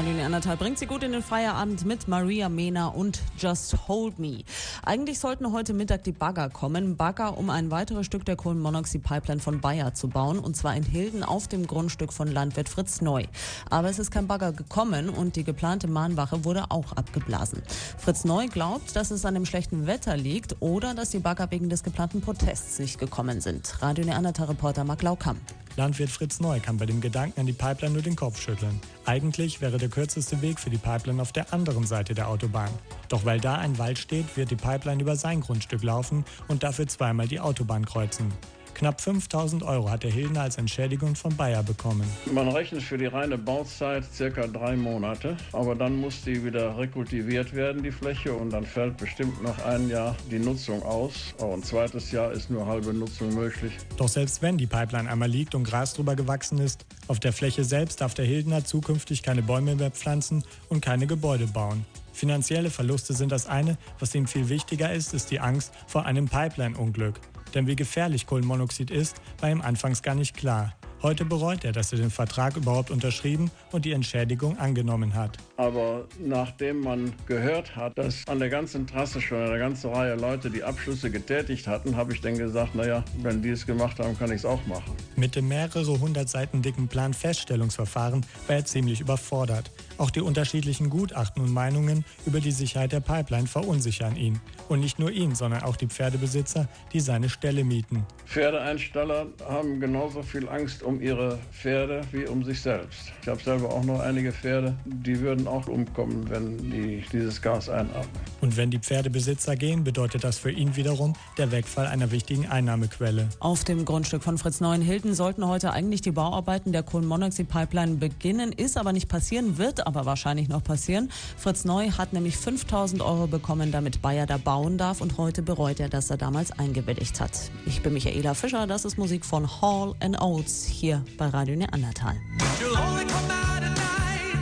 Radio Neandertal bringt Sie gut in den Feierabend mit Maria Mena und Just Hold Me. Eigentlich sollten heute Mittag die Bagger kommen. Bagger, um ein weiteres Stück der Kohlenmonoxid-Pipeline von Bayer zu bauen. Und zwar in Hilden auf dem Grundstück von Landwirt Fritz Neu. Aber es ist kein Bagger gekommen und die geplante Mahnwache wurde auch abgeblasen. Fritz Neu glaubt, dass es an dem schlechten Wetter liegt oder dass die Bagger wegen des geplanten Protests nicht gekommen sind. Radio Neandertal-Reporter Mark Laukam. Landwirt Fritz Neu kann bei dem Gedanken an die Pipeline nur den Kopf schütteln. Eigentlich wäre der kürzeste Weg für die Pipeline auf der anderen Seite der Autobahn. Doch weil da ein Wald steht, wird die Pipeline über sein Grundstück laufen und dafür zweimal die Autobahn kreuzen. Knapp 5.000 € hat der Hildener als Entschädigung von Bayer bekommen. Man rechnet für die reine Bauzeit ca. 3 Monate, aber dann muss die wieder rekultiviert werden, die Fläche, und dann fällt bestimmt nach einem Jahr die Nutzung aus. Auch ein zweites Jahr ist nur halbe Nutzung möglich. Doch selbst wenn die Pipeline einmal liegt und Gras drüber gewachsen ist, auf der Fläche selbst darf der Hildener zukünftig keine Bäume mehr pflanzen und keine Gebäude bauen. Finanzielle Verluste sind das eine, was ihm viel wichtiger ist die Angst vor einem Pipeline-Unglück. Denn wie gefährlich Kohlenmonoxid ist, war ihm anfangs gar nicht klar. Heute bereut er, dass er den Vertrag überhaupt unterschrieben und die Entschädigung angenommen hat. Aber nachdem man gehört hat, dass an der ganzen Trasse schon eine ganze Reihe Leute die Abschlüsse getätigt hatten, habe ich dann gesagt, naja, wenn die es gemacht haben, kann ich es auch machen. Mit dem mehrere 100 Seiten dicken Planfeststellungsverfahren war er ziemlich überfordert. Auch die unterschiedlichen Gutachten und Meinungen über die Sicherheit der Pipeline verunsichern ihn. Und nicht nur ihn, sondern auch die Pferdebesitzer, die seine Stelle mieten. Pferdeeinstaller haben genauso viel Angst um ihre Pferde wie um sich selbst. Ich habe selber auch noch einige Pferde, die würden auch umkommen, wenn die dieses Gas einatmen. Und wenn die Pferdebesitzer gehen, bedeutet das für ihn wiederum der Wegfall einer wichtigen Einnahmequelle. Auf dem Grundstück von Fritz Neu in Hilden sollten heute eigentlich die Bauarbeiten der Kohlenmonoxid-Pipeline beginnen, ist aber nicht passieren, wird aber wahrscheinlich noch passieren. Fritz Neu hat nämlich 5.000 € bekommen, damit Bayer da bauen darf, und heute bereut er, dass er damals eingewilligt hat. Ich bin Michaela Fischer, das ist Musik von Hall & Oates hier bei Radio Neandertal.